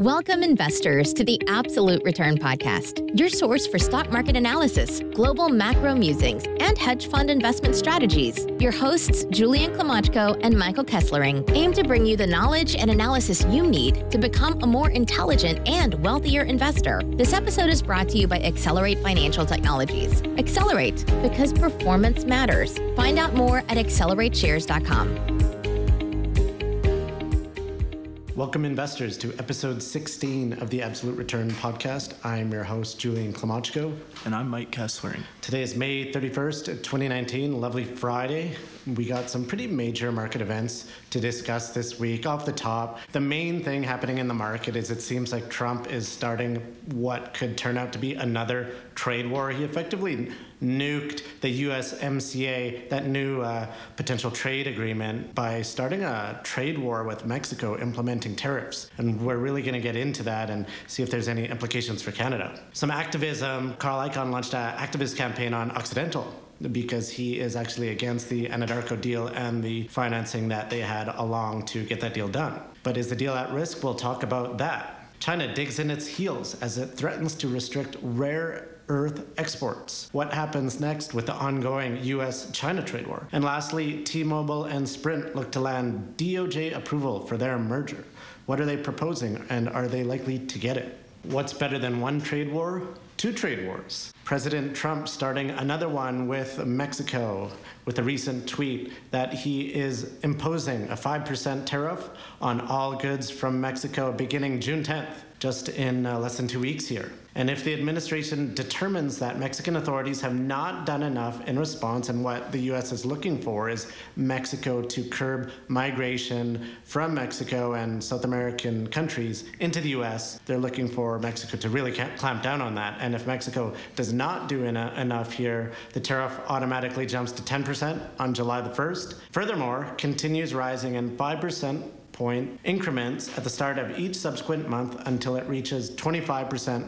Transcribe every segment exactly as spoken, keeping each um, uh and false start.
Welcome, investors, to the Absolute Return Podcast, your source for stock market analysis, global macro musings, and hedge fund investment strategies. Your hosts, Julian Klimachko and Michael Kesslering, aim to bring you the knowledge and analysis you need to become a more intelligent and wealthier investor. This episode is brought to you by Accelerate Financial Technologies. Accelerate, because performance matters. Find out more at accelerate shares dot com. Welcome, investors, to episode sixteen of the Absolute Return Podcast. I'm your host, Julian Klimachko. And I'm Mike Kesslering. Today is May thirty-first, twenty nineteen, lovely Friday. We got some pretty major market events to discuss this week. Off the top, the main thing happening in the market is it seems like Trump is starting what could turn out to be another trade war. He effectively nuked the U S M C A, that new uh, potential trade agreement, by starting a trade war with Mexico, implementing tariffs. And we're really going to get into that and see if there's any implications for Canada. Some activism. Carl Icahn launched an activist campaign on Occidental because he is actually against the Anadarko deal and the financing that they had along to get that deal done. But is the deal at risk? We'll talk about that. China digs in its heels as it threatens to restrict rare earth exports. What happens next with the ongoing U S China trade war? And lastly, T-Mobile and Sprint look to land D O J approval for their merger. What are they proposing, and are they likely to get it? What's better than one trade war? Two trade wars. President Trump starting another one with Mexico with a recent tweet that he is imposing a five percent tariff on all goods from Mexico beginning June tenth, just in uh, less than two weeks here. And if the administration determines that Mexican authorities have not done enough in response, and what the U S is looking for is Mexico to curb migration from Mexico and South American countries into the U S, they're looking for Mexico to really clamp down on that. And if Mexico does not do en- enough here, the tariff automatically jumps to ten percent on July the first. Furthermore, continues rising in five percent point increments at the start of each subsequent month until it reaches twenty-five percent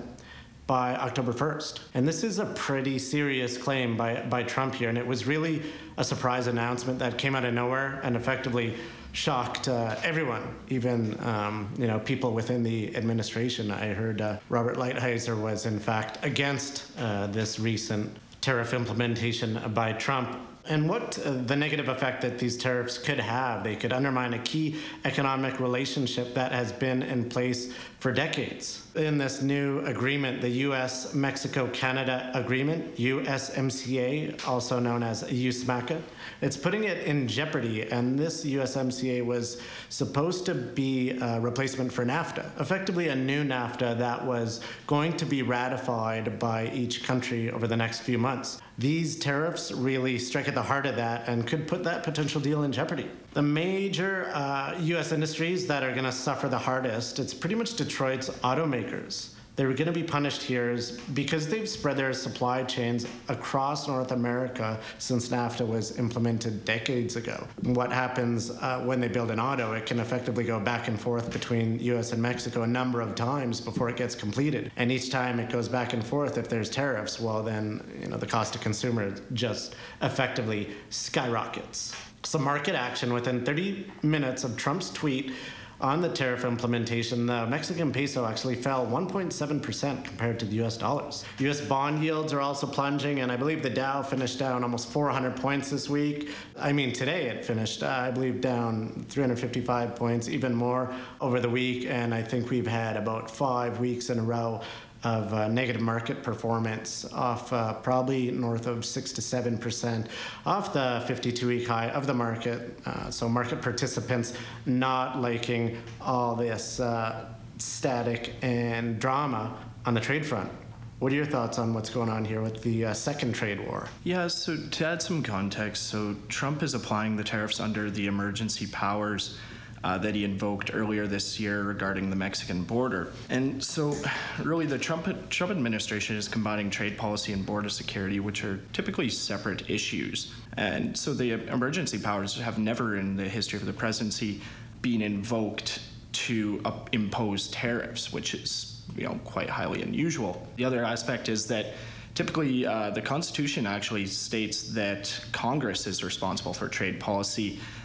by October first. And this is a pretty serious claim by, by Trump here, and it was really a surprise announcement that came out of nowhere and effectively shocked uh, everyone, even um, you know people within the administration. I heard uh, Robert Lighthizer was in fact against uh, this recent tariff implementation by Trump. And what uh, the negative effect that these tariffs could have. They could undermine a key economic relationship that has been in place for decades. In this new agreement, the U S Mexico Canada Agreement, U S M C A, also known as U S M C A, it's putting it in jeopardy. And this U S M C A was supposed to be a replacement for NAFTA, effectively a new NAFTA that was going to be ratified by each country over the next few months. These tariffs really strike at the heart of that and could put that potential deal in jeopardy. The major uh, U S industries that are going to suffer the hardest, it's pretty much Detroit's automakers. They're going to be punished here is because they've spread their supply chains across North America since NAFTA was implemented decades ago. What happens uh, when they build an auto, it can effectively go back and forth between U S and Mexico a number of times before it gets completed. And each time it goes back and forth, if there's tariffs, well then, you know, the cost to consumer just effectively skyrockets. Some market action within thirty minutes of Trump's tweet on the tariff implementation, the Mexican peso actually fell one point seven percent compared to the U S dollars. U S bond yields are also plunging, and I believe the Dow finished down almost four hundred points this week. I mean, today it finished, uh, I believe, down three hundred fifty-five points, even more over the week, and I think we've had about five weeks in a row of uh, negative market performance, off uh, probably north of six to seven percent off the fifty-two week high of the market. Uh, so market participants not liking all this uh, static and drama on the trade front. What are your thoughts on what's going on here with the uh, second trade war? Yeah, so to add some context, so Trump is applying the tariffs under the emergency powers Uh, that he invoked earlier this year regarding the Mexican border. And so really the Trump, Trump administration is combining trade policy and border security, which are typically separate issues. And so the emergency powers have never in the history of the presidency been invoked to uh, impose tariffs, which is, you know, quite highly unusual. The other aspect is that typically uh, the Constitution actually states that Congress is responsible for trade policy.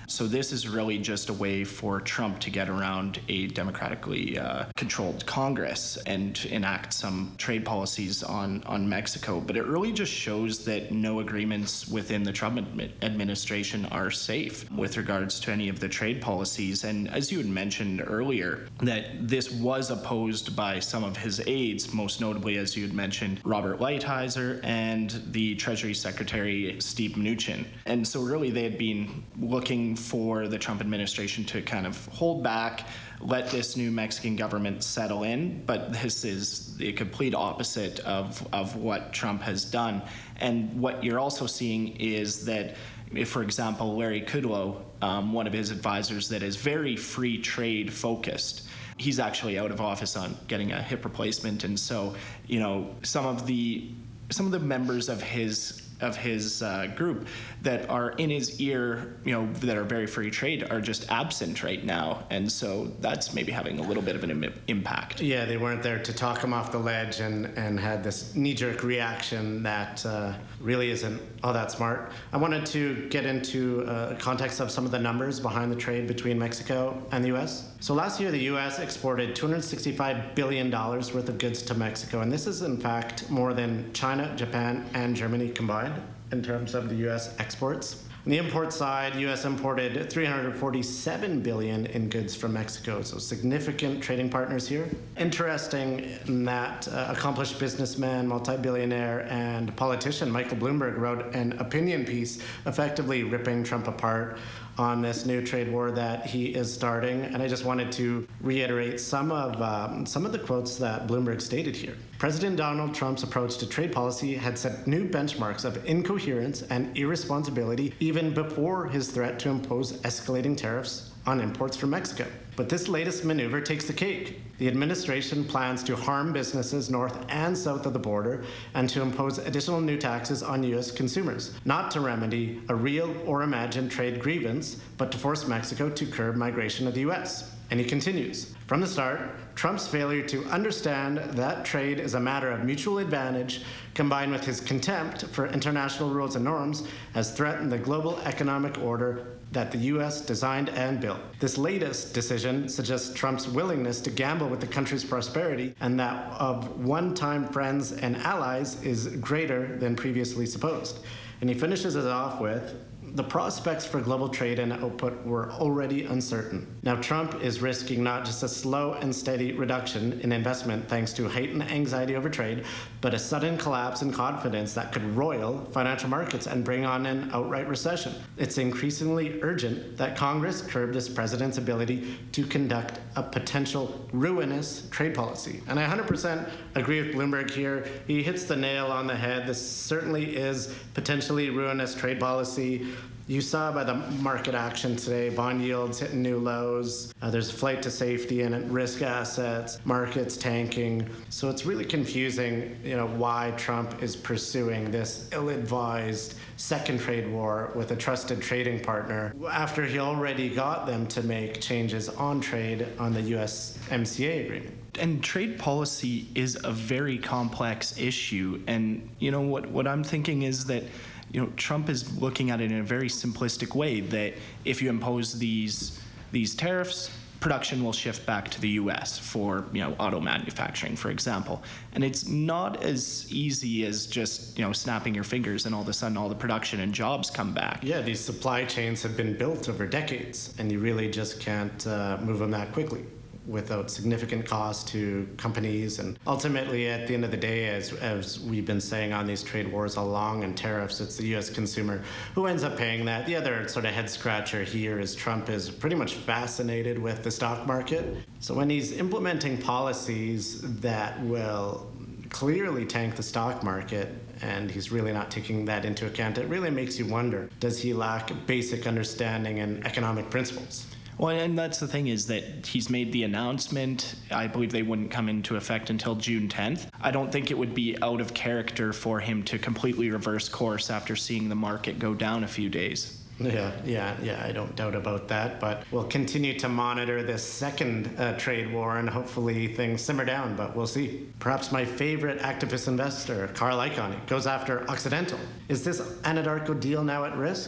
So this is really just a way for Trump to get around a democratically uh, controlled Congress and enact some trade policies on, on Mexico. But it really just shows that no agreements within the Trump admi- administration are safe with regards to any of the trade policies. And as you had mentioned earlier, that this was opposed by some of his aides, most notably, as you had mentioned, Robert Lighthizer and the Treasury Secretary Steve Mnuchin. And so really they had been looking for the Trump administration to kind of hold back, let this new Mexican government settle in, but this is the complete opposite of, of what Trump has done. And what you're also seeing is that, if, for example, Larry Kudlow, um, one of his advisors that is very free trade focused, he's actually out of office on getting a hip replacement. And so, you know, some of the some of the members of his of his uh, group that are in his ear, you know, that are very free trade are just absent right now. And so that's maybe having a little bit of an Im- impact. Yeah, they weren't there to talk him off the ledge and, and had this knee-jerk reaction that uh, really isn't all that smart. I wanted to get into uh, context of some of the numbers behind the trade between Mexico and the U S. So last year, the U S exported two hundred sixty-five billion dollars worth of goods to Mexico, and this is in fact more than China, Japan, and Germany combined in terms of the U S exports. On the import side, U S imported three hundred forty-seven billion dollars in goods from Mexico, so significant trading partners here. Interesting that uh, accomplished businessman, multi-billionaire, and politician Michael Bloomberg wrote an opinion piece effectively ripping Trump apart on this new trade war that he is starting. And I just wanted to reiterate some of um, some of the quotes that Bloomberg stated here. President Donald Trump's approach to trade policy had set new benchmarks of incoherence and irresponsibility even before his threat to impose escalating tariffs on imports from Mexico. But this latest maneuver takes the cake. The administration plans to harm businesses north and south of the border and to impose additional new taxes on U S consumers, not to remedy a real or imagined trade grievance, but to force Mexico to curb migration to the U S. And he continues, from the start, Trump's failure to understand that trade is a matter of mutual advantage, combined with his contempt for international rules and norms, has threatened the global economic order that the U S designed and built. This latest decision suggests Trump's willingness to gamble with the country's prosperity, and that of one-time friends and allies is greater than previously supposed. And he finishes it off with, the prospects for global trade and output were already uncertain. Now, Trump is risking not just a slow and steady reduction in investment thanks to heightened anxiety over trade, but a sudden collapse in confidence that could roil financial markets and bring on an outright recession. It's increasingly urgent that Congress curb this president's ability to conduct a potential ruinous trade policy. And I one hundred percent agree with Bloomberg here. He hits the nail on the head. This certainly is potentially ruinous trade policy. You saw by the market action today, bond yields hitting new lows. Uh, there's a flight to safety in risk assets, markets tanking. So it's really confusing, you know, why Trump is pursuing this ill-advised second trade war with a trusted trading partner after he already got them to make changes on trade on the U S M C A agreement. And trade policy is a very complex issue. And, you know, what, what I'm thinking is that, you know, Trump is looking at it in a very simplistic way, that if you impose these these tariffs, production will shift back to the U S for, you know, auto manufacturing, for example. And it's not as easy as just, you know, snapping your fingers and all of a sudden all the production and jobs come back. Yeah, these supply chains have been built over decades, and you really just can't uh, move them that quickly without significant cost to companies. And ultimately, at the end of the day, as, as we've been saying on these trade wars all along and tariffs, it's the U S consumer who ends up paying that. The other sort of head scratcher here is Trump is pretty much fascinated with the stock market. So when he's implementing policies that will clearly tank the stock market, and he's really not taking that into account, it really makes you wonder, does he lack basic understanding and economic principles? Well, and that's the thing, is that he's made the announcement. I believe they wouldn't come into effect until June tenth. I don't think it would be out of character for him to completely reverse course after seeing the market go down a few days. Yeah, yeah, yeah, I don't doubt about that. But we'll continue to monitor this second uh, trade war, and hopefully things simmer down, but we'll see. Perhaps my favorite activist investor, Carl Icahn, goes after Occidental. Is this Anadarko deal now at risk?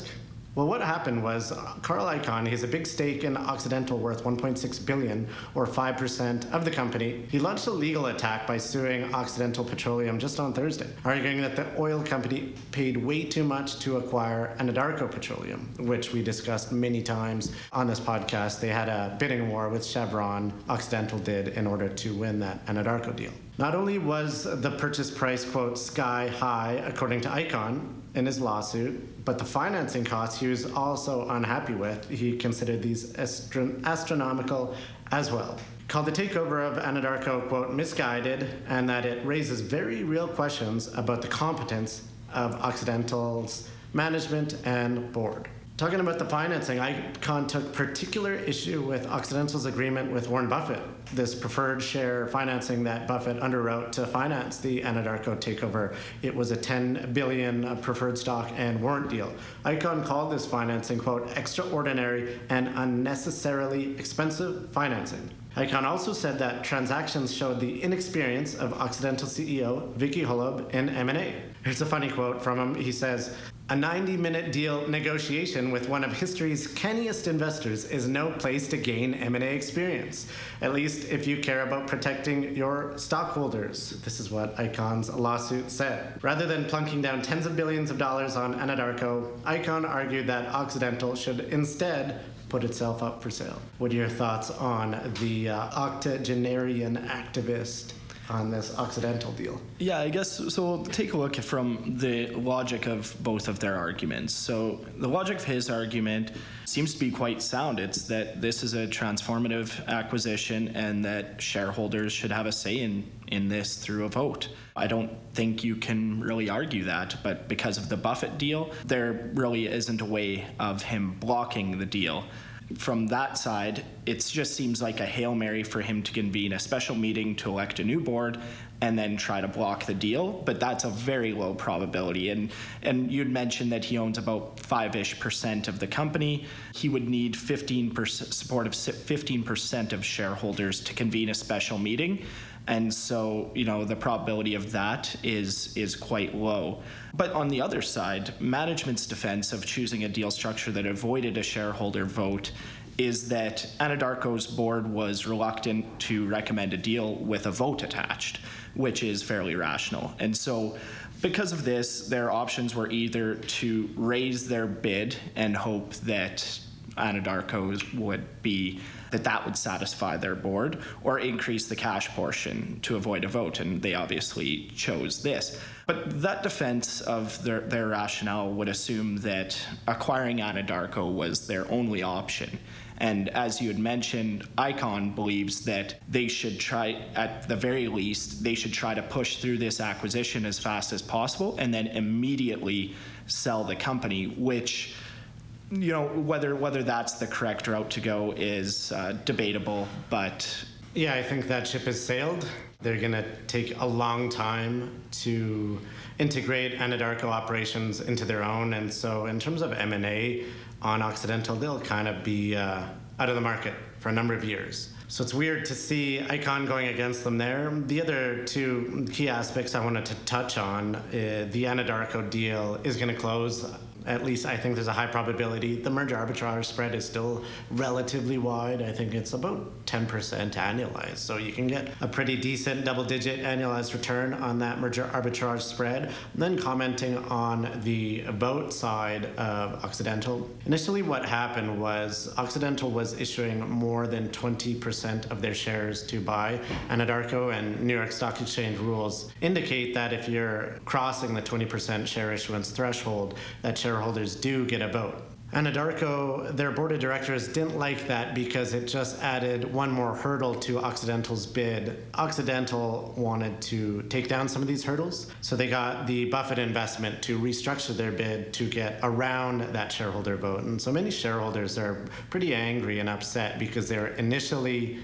Well, what happened was uh, Carl Icahn, he has a big stake in Occidental worth one point six billion dollars or five percent of the company. He launched a legal attack by suing Occidental Petroleum just on Thursday, arguing that the oil company paid way too much to acquire Anadarko Petroleum, which we discussed many times on this podcast. They had a bidding war with Chevron, Occidental did, in order to win that Anadarko deal. Not only was the purchase price, quote, sky high, according to Icahn in his lawsuit, but the financing costs he was also unhappy with. He considered these astro- astronomical as well. Called the takeover of Anadarko, quote, misguided, and that it raises very real questions about the competence of Occidental's management and board. Talking about the financing, Icahn took particular issue with Occidental's agreement with Warren Buffett, this preferred share financing that Buffett underwrote to finance the Anadarko takeover. It was a ten billion dollars preferred stock and warrant deal. Icahn called this financing, quote, extraordinary and unnecessarily expensive financing. Icahn also said that transactions showed the inexperience of Occidental C E O Vicki Hollub in M and A. Here's a funny quote from him. He says, a ninety-minute deal negotiation with one of history's canniest investors is no place to gain M and A experience, at least if you care about protecting your stockholders. This is what Icahn's lawsuit said. Rather than plunking down tens of billions of dollars on Anadarko, Icahn argued that Occidental should instead put itself up for sale. What are your thoughts on the uh, octogenarian activist on this Occidental deal? Yeah, I guess, so we'll take a look from the logic of both of their arguments. So the logic of his argument seems to be quite sound. It's that this is a transformative acquisition and that shareholders should have a say in, in this through a vote. I don't think you can really argue that, but because of the Buffett deal, there really isn't a way of him blocking the deal. From that side, it just seems like a Hail Mary for him to convene a special meeting to elect a new board and then try to block the deal, but that's a very low probability. And and you'd mentioned that he owns about five-ish percent of the company. He would need fifteen percent support of fifteen percent of shareholders to convene a special meeting. And so, you know, the probability of that is is quite low. But on the other side, management's defense of choosing a deal structure that avoided a shareholder vote is that Anadarko's board was reluctant to recommend a deal with a vote attached, which is fairly rational. And so because of this, their options were either to raise their bid and hope that Anadarko's would be that that would satisfy their board, or increase the cash portion to avoid a vote, and they obviously chose this. But that defense of their, their rationale would assume that acquiring Anadarko was their only option. And as you had mentioned, Icahn believes that they should try, at the very least, they should try to push through this acquisition as fast as possible and then immediately sell the company, which, you know, whether whether that's the correct route to go is uh, debatable, but... Yeah, I think that ship has sailed. They're going to take a long time to integrate Anadarko operations into their own, and so in terms of M and A on Occidental, they'll kind of be uh, out of the market for a number of years. So it's weird to see Icahn going against them there. The other two key aspects I wanted to touch on, uh, the Anadarko deal is going to close. At least I think there's a high probability. The merger arbitrage spread is still relatively wide. I think it's about ten percent annualized. So you can get a pretty decent double-digit annualized return on that merger arbitrage spread. And then commenting on the vote side of Occidental. Initially what happened was Occidental was issuing more than twenty percent of their shares to buy Anadarko, and New York Stock Exchange rules indicate that if you're crossing the twenty percent share issuance threshold, that shareholders do get a vote. Anadarko, their board of directors didn't like that because it just added one more hurdle to Occidental's bid. Occidental wanted to take down some of these hurdles, so they got the Buffett investment to restructure their bid to get around that shareholder vote. And so many shareholders are pretty angry and upset because they were initially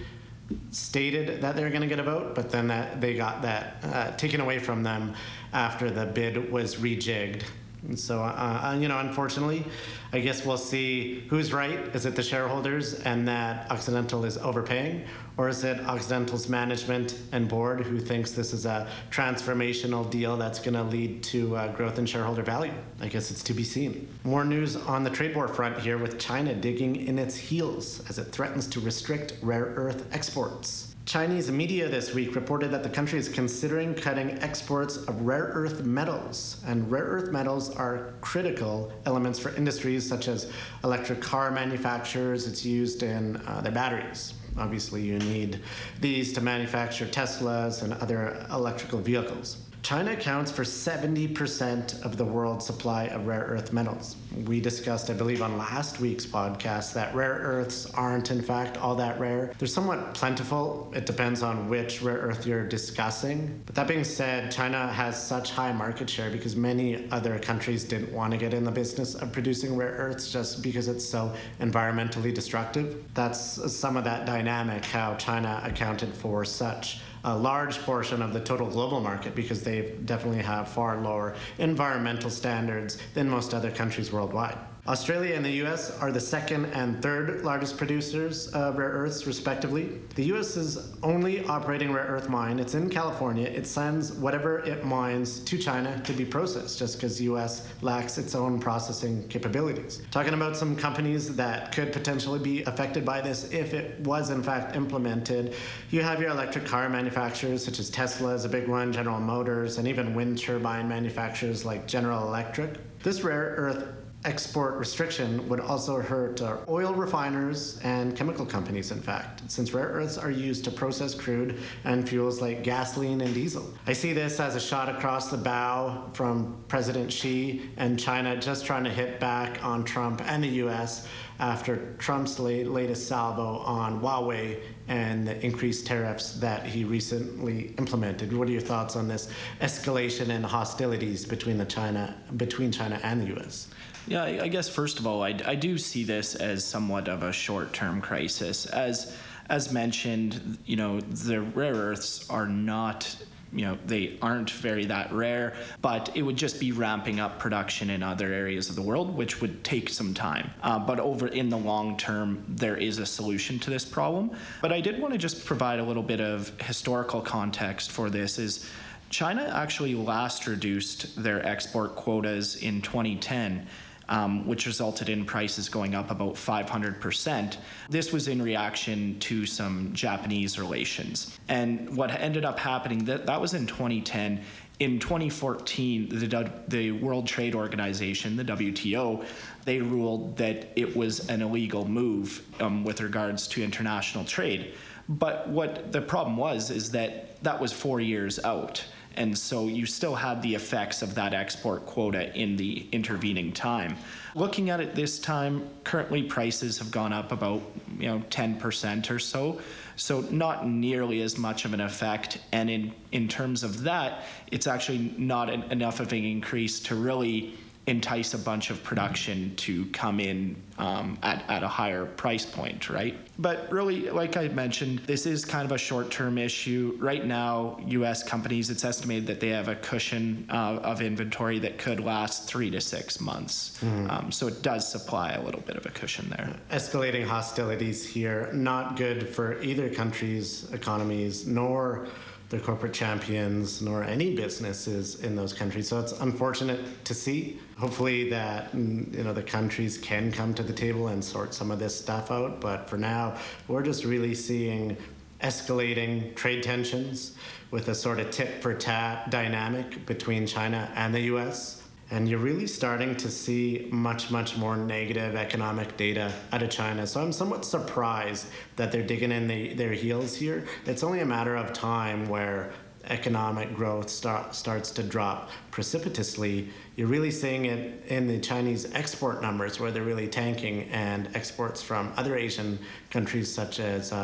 stated that they were going to get a vote, but then that they got that uh, taken away from them after the bid was rejigged. And so, uh, you know, unfortunately, I guess we'll see who's right. Is it the shareholders and that Occidental is overpaying? Or is it Occidental's management and board who thinks this is a transformational deal that's going to lead to uh, growth in shareholder value? I guess it's to be seen. More news on the trade war front here, with China digging in its heels as it threatens to restrict rare earth exports. Chinese media this week reported that the country is considering cutting exports of rare earth metals. And rare earth metals are critical elements for industries such as electric car manufacturers. It's used in uh, their batteries. Obviously, you need these to manufacture Teslas and other electrical vehicles. China accounts for seventy percent of the world's supply of rare earth metals. We discussed, I believe, on last week's podcast that rare earths aren't, in fact, all that rare. They're somewhat plentiful. It depends on which rare earth you're discussing. But that being said, China has such high market share because many other countries didn't want to get in the business of producing rare earths just because it's so environmentally destructive. That's some of that dynamic, how China accounted for such a large portion of the total global market, because they definitely have far lower environmental standards than most other countries worldwide. Australia and the U S are the second and third largest producers of rare earths, respectively. The U S's only operating rare earth mine, it's in California. It sends whatever it mines to China to be processed, just because the U S lacks its own processing capabilities. Talking about some companies that could potentially be affected by this if it was in fact implemented, you have your electric car manufacturers such as Tesla is a big one, General Motors, and even wind turbine manufacturers like General Electric. This rare earth export restriction would also hurt uh, oil refiners and chemical companies, in fact, since rare earths are used to process crude and fuels like gasoline and diesel. I see this as a shot across the bow from President Xi and China just trying to hit back on Trump and the U S after Trump's late, latest salvo on Huawei and the increased tariffs that he recently implemented. What are your thoughts on this escalation and hostilities between the China between China and the U S? Yeah, I I guess first of all, I, I do see this as somewhat of a short-term crisis. As as mentioned, you know, the rare earths are not, you know, they aren't very that rare, but it would just be ramping up production in other areas of the world, which would take some time. Uh, but over in the long term, there is a solution to this problem. But I did want to just provide a little bit of historical context for this. Is China actually last reduced their export quotas in twenty ten. Um, which resulted in prices going up about five hundred percent. This was in reaction to some Japanese relations. And what ended up happening, that, that was in twenty ten. In twenty fourteen, the, the World Trade Organization, the W T O, they ruled that it was an illegal move um, with regards to international trade. But what the problem was is that that was four years out. And so you still had the effects of that export quota in the intervening time. Looking at it this time, currently prices have gone up about, you know, ten percent or so. So not nearly as much of an effect. And in, in terms of that, it's actually not an, enough of an increase to really entice a bunch of production to come in um, at, at a higher price point, right? But really, like I mentioned, this is kind of a short-term issue. Right now, U S companies, it's estimated that they have a cushion uh, of inventory that could last three to six months. Mm-hmm. Um, so it does supply a little bit of a cushion there. Escalating hostilities here, not good for either country's economies, nor their corporate champions, nor any businesses in those countries. So it's unfortunate to see. Hopefully that, you know, the countries can come to the table and sort some of this stuff out. But for now, we're just really seeing escalating trade tensions with a sort of tit for tat dynamic between China and the U S. And you're really starting to see much, much more negative economic data out of China. So I'm somewhat surprised that they're digging in the, their heels here. It's only a matter of time where economic growth start, starts to drop precipitously. You're really seeing it in the Chinese export numbers where they're really tanking, and exports from other Asian countries such as uh,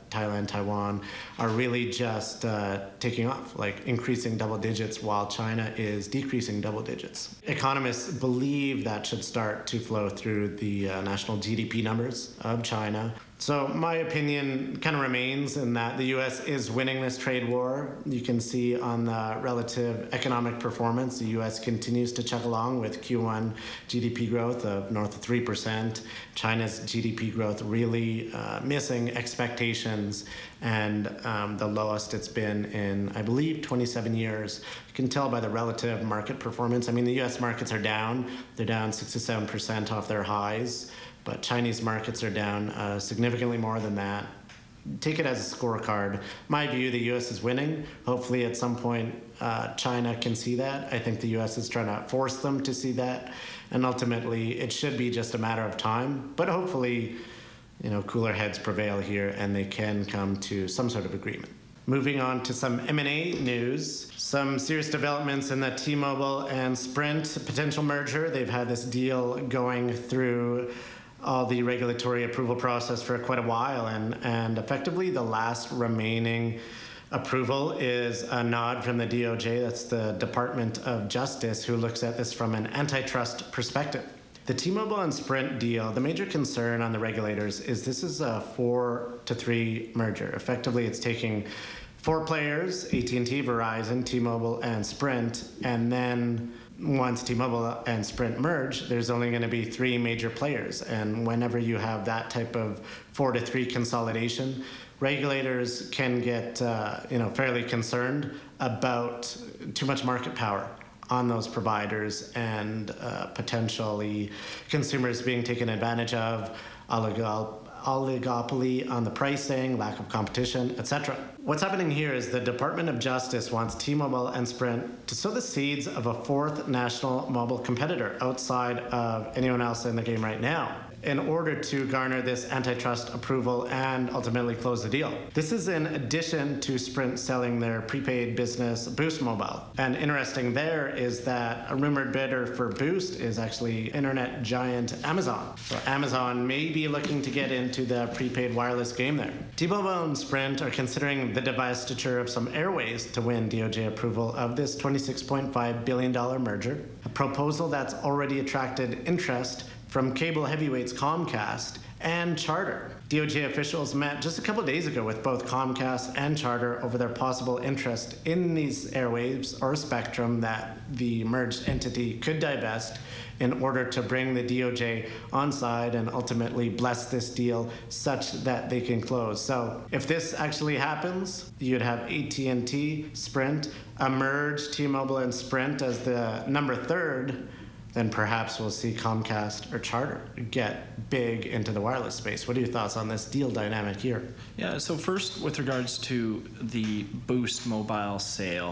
Thailand, Taiwan are really just uh, taking off, like increasing double digits while China is decreasing double digits. Economists believe that should start to flow through the uh, national G D P numbers of China. So my opinion kind of remains in that the U S is winning this trade war. You can see on the relative economic performance, the U S continues to chug along with Q one G D P growth of north of three percent. China's G D P growth really uh, missing expectations and um, the lowest it's been in, I believe, twenty-seven years. You can tell by the relative market performance. I mean, the U S markets are down. They're down six to seven percent off their highs. But Chinese markets are down uh, significantly more than that. Take it as a scorecard. My view, the U S is winning. Hopefully at some point uh, China can see that. I think the U S is trying to force them to see that. And ultimately it should be just a matter of time. But hopefully, you know, cooler heads prevail here and they can come to some sort of agreement. Moving on to some M and A news, some serious developments in the T-Mobile and Sprint potential merger. They've had this deal going through all the regulatory approval process for quite a while, and, and effectively the last remaining approval is a nod from the D O J, that's the Department of Justice, who looks at this from an antitrust perspective. The T-Mobile and Sprint deal, the major concern on the regulators is this is a four to three merger. Effectively, it's taking four players, A T and T, Verizon, T-Mobile, and Sprint, and then once T-Mobile and Sprint merge, there's only going to be three major players. And whenever you have that type of four to three consolidation, regulators can get uh, you know, fairly concerned about too much market power on those providers and uh, potentially consumers being taken advantage of, oligol- oligopoly on the pricing, lack of competition, et cetera. What's happening here is the Department of Justice wants T-Mobile and Sprint to sow the seeds of a fourth national mobile competitor outside of anyone else in the game right now, in order to garner this antitrust approval and ultimately close the deal. This is in addition to Sprint selling their prepaid business Boost Mobile. And interesting there is that a rumored bidder for Boost is actually internet giant Amazon. So Amazon may be looking to get into the prepaid wireless game there. T-Mobile and Sprint are considering the divestiture of some airways to win D O J approval of this twenty-six point five billion dollars merger, a proposal that's already attracted interest from cable heavyweights Comcast and Charter. D O J officials met just a couple days ago with both Comcast and Charter over their possible interest in these airwaves or spectrum that the merged entity could divest in order to bring the D O J on side and ultimately bless this deal such that they can close. So if this actually happens, you'd have A T and T, Sprint, a merged T-Mobile and Sprint as the number third, then perhaps we'll see Comcast or Charter get big into the wireless space. What are your thoughts on this deal dynamic here? Yeah, so first, with regards to the Boost Mobile sale,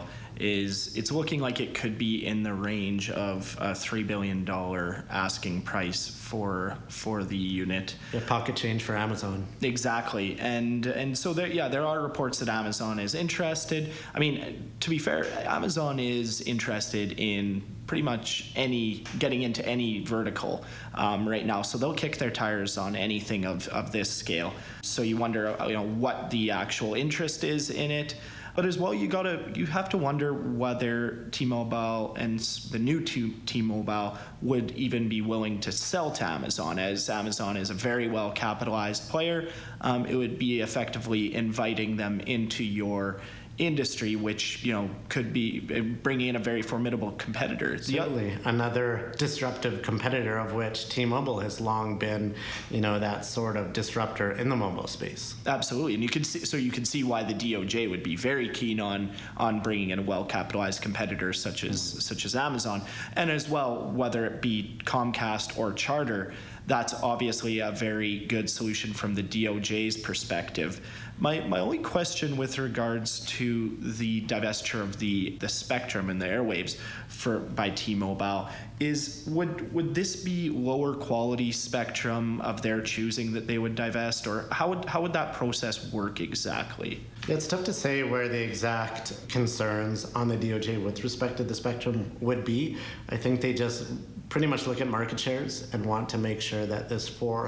is it's looking like it could be in the range of a three billion dollars asking price for for the unit. Yeah, pocket change for Amazon. Exactly. And and so there yeah, there are reports that Amazon is interested. I mean, to be fair, Amazon is interested in pretty much any getting into any vertical um, right now. So they'll kick their tires on anything of, of this scale. So you wonder, you know, what the actual interest is in it. But as well, you gotta you have to wonder whether T-Mobile and the new T-Mobile would even be willing to sell to Amazon, as Amazon is a very well capitalized player. Um, it would be effectively inviting them into your industry, which, you know, could be bringing in a very formidable competitor. Certainly, another disruptive competitor, of which T-Mobile has long been, you know, that sort of disruptor in the mobile space. Absolutely, and you can see, so you can see why the D O J would be very keen on on bringing in a well-capitalized competitor such as mm. such as Amazon, and as well, whether it be Comcast or Charter. That's obviously a very good solution from the D O J's perspective. My my only question with regards to the divestiture of the, the spectrum and the airwaves for by T-Mobile is would would this be lower quality spectrum of their choosing that they would divest, or how would how would that process work exactly? Yeah, it's tough to say where the exact concerns on the D O J with respect to the spectrum would be. I think they just pretty much look at market shares and want to make sure that this fourth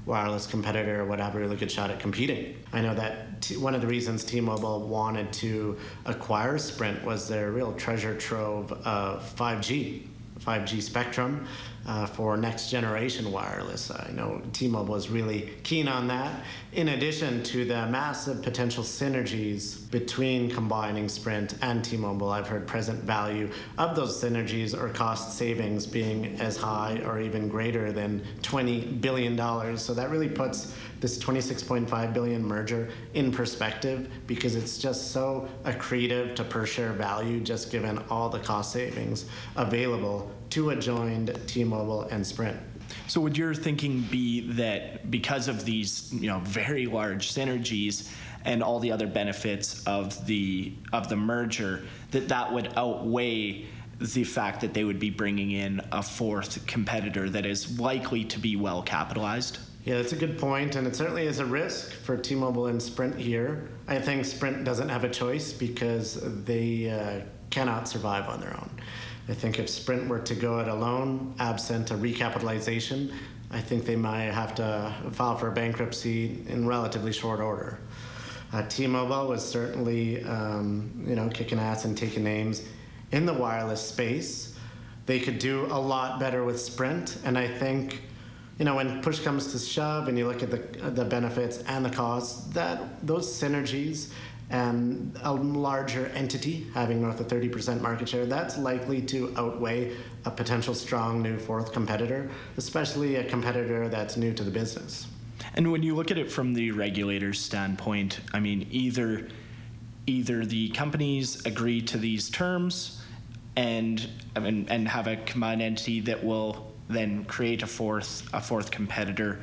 wireless competitor would have a really good shot at competing. I know that t- one of the reasons T-Mobile wanted to acquire Sprint was their real treasure trove of five G. five G spectrum uh, for next generation wireless. I know T-Mobile is really keen on that. In addition to the massive potential synergies between combining Sprint and T-Mobile, I've heard present value of those synergies or cost savings being as high or even greater than twenty billion dollars. So that really puts this twenty-six point five billion dollars merger in perspective, because it's just so accretive to per share value, just given all the cost savings available to a joined T-Mobile and Sprint. So would your thinking be that because of these, you know, very large synergies and all the other benefits of the of the merger, that that would outweigh the fact that they would be bringing in a fourth competitor that is likely to be well capitalized? Yeah, that's a good point, and it certainly is a risk for T-Mobile and Sprint here. I think Sprint doesn't have a choice because they uh, cannot survive on their own. I think if Sprint were to go it alone, absent a recapitalization, I think they might have to file for bankruptcy in relatively short order. Uh, T-Mobile was certainly, um, you know, kicking ass and taking names in the wireless space. They could do a lot better with Sprint, and I think, you know, when push comes to shove and you look at the the benefits and the costs, that those synergies and a larger entity having north of thirty percent market share, that's likely to outweigh a potential strong new fourth competitor, especially a competitor that's new to the business. And when you look at it from the regulator's standpoint, I mean, either either the companies agree to these terms and and, and have a combined entity that will then create a fourth a fourth competitor,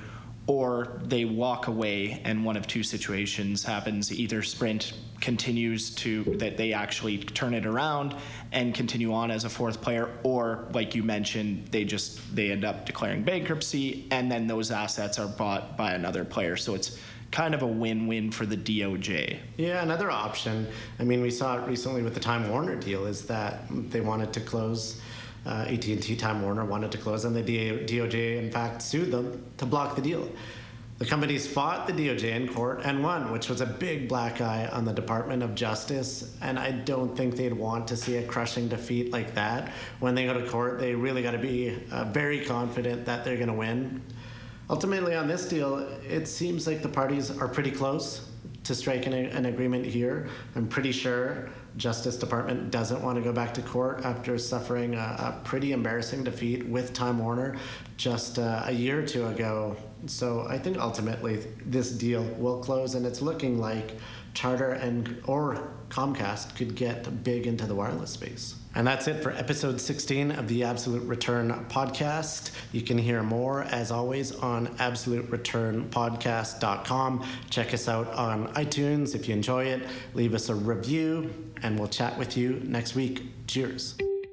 or they walk away and one of two situations happens. Either Sprint continues to, that they actually turn it around and continue on as a fourth player, or like you mentioned, they just, they end up declaring bankruptcy and then those assets are bought by another player. So it's kind of a win-win for the D O J. Yeah, another option, I mean, we saw it recently with the Time Warner deal, is that they wanted to close Uh, A T and T, Time Warner wanted to close, and the D O J, in fact, sued them to block the deal. The companies fought the D O J in court and won, which was a big black eye on the Department of Justice, and I don't think they'd want to see a crushing defeat like that. When they go to court, they really got to be uh, very confident that they're going to win. Ultimately, on this deal, it seems like the parties are pretty close to striking a, an agreement here. I'm pretty sure Justice Department doesn't want to go back to court after suffering a, a pretty embarrassing defeat with Time Warner just uh, a year or two ago. So I think ultimately this deal will close, and it's looking like Charter and or Comcast could get big into the wireless space. And that's it for episode sixteen of the Absolute Return podcast. You can hear more, as always, on absolute return podcast dot com. Check us out on iTunes if you enjoy it. Leave us a review, and we'll chat with you next week. Cheers.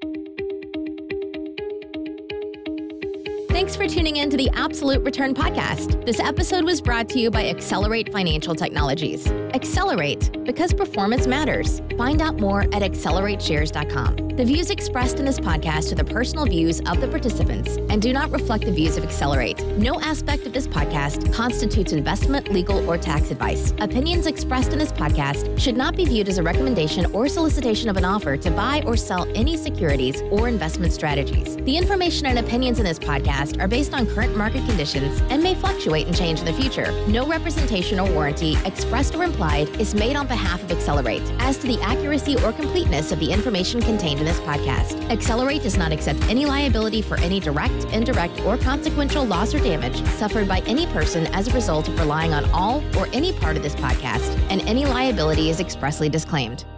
Thanks for tuning in to the Absolute Return podcast. This episode was brought to you by Accelerate Financial Technologies. Accelerate, because performance matters. Find out more at accelerate shares dot com. The views expressed in this podcast are the personal views of the participants and do not reflect the views of Accelerate. No aspect of this podcast constitutes investment, legal, or tax advice. Opinions expressed in this podcast should not be viewed as a recommendation or solicitation of an offer to buy or sell any securities or investment strategies. The information and opinions in this podcast are based on current market conditions and may fluctuate and change in the future. No representation or warranty, expressed or implied, is made on behalf of Accelerate as to the accuracy or completeness of the information contained in this podcast. Accelerate does not accept any liability for any direct, indirect, or consequential loss or damage suffered by any person as a result of relying on all or any part of this podcast, and any liability is expressly disclaimed.